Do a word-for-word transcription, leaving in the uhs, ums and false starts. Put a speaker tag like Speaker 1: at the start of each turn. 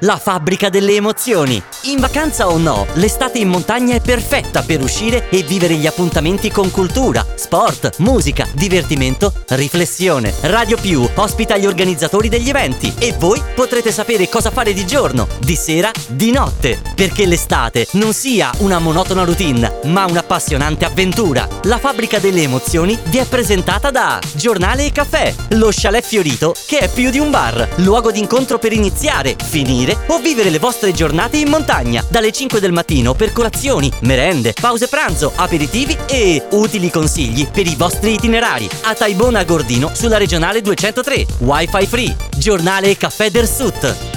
Speaker 1: la fabbrica delle emozioni. In vacanza o no, l'estate in montagna è perfetta per uscire e vivere gli appuntamenti con cultura, sport, musica, divertimento, riflessione. Radio Più ospita gli organizzatori degli eventi e voi potrete sapere cosa fare di giorno, di sera, di notte, perché l'estate non sia una monotona routine, ma un'appassionante avventura. La fabbrica delle emozioni vi è presentata da Giornale e Caffè, lo chalet fiorito che è più di un bar, luogo d'incontro per iniziare, finire o vivere le vostre giornate in montagna, dalle cinque del mattino per colazioni, merende, pause pranzo, aperitivi e utili consigli per i vostri itinerari. A Taibona Gordino sulla regionale duecentotré, wifi free. Giornale e Caffè del Sud.